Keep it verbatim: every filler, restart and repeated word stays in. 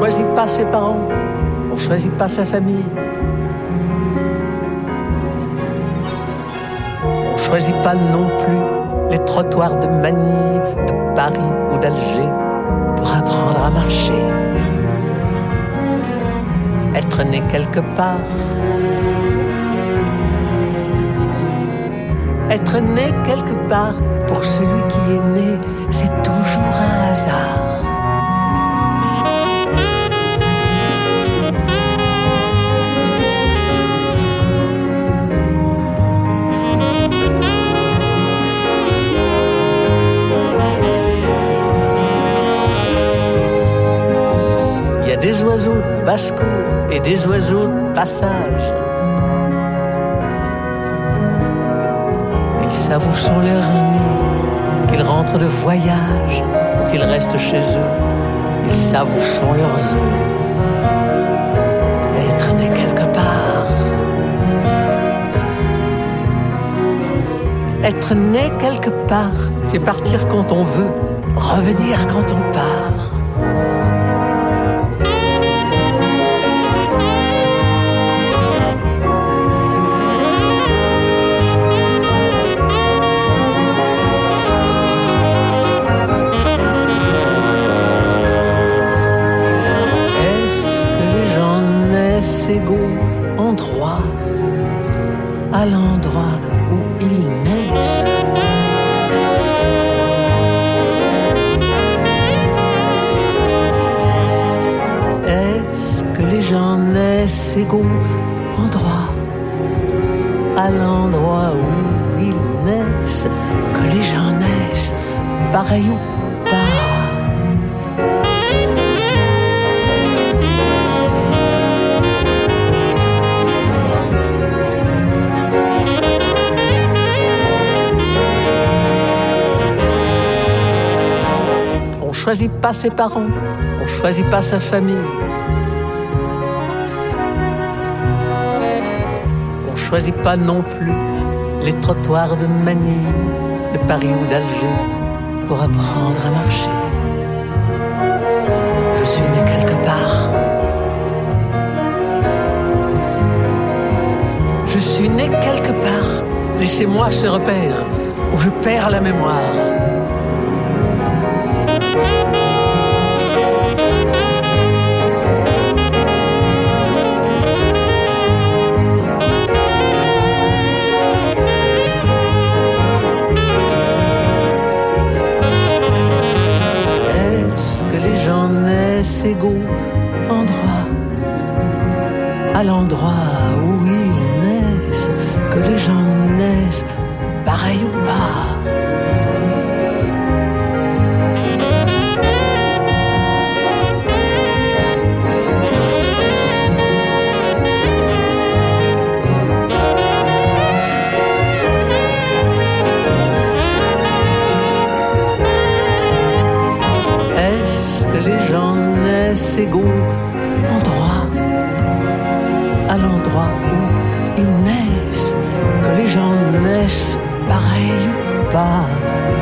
choisit pas ses parents, on choisit pas sa famille. On choisit pas non plus les trottoirs de Manille, de Paris ou d'Alger pour apprendre à marcher. Être né quelque part, être né quelque part, pour celui qui est né, c'est toujours un hasard. Il y a des oiseaux de basse-cour et des oiseaux de passage. Ils savent où sont leurs amis, qu'ils rentrent de voyage ou qu'ils restent chez eux. Ils savent où sont leurs œufs. Être né quelque part, être né quelque part, c'est partir quand on veut, revenir quand on part. Égaux en droit à l'endroit où ils naissent. Est-ce que les gens naissent égaux en droit à l'endroit où ils naissent? Que les gens naissent pareil ou pas? On choisit pas ses parents, on choisit pas sa famille. On choisit pas non plus les trottoirs de Manille, de Paris ou d'Alger pour apprendre à marcher. Je suis né quelque part. Je suis né quelque part. Laissez-moi ce repère où je perds la mémoire. Naissent égaux en droit à l'endroit où ils naissent, que les gens naissent pareil ou pas. Naissent égaux en droit à l'endroit où ils naissent, que les gens naissent pareil ou pas.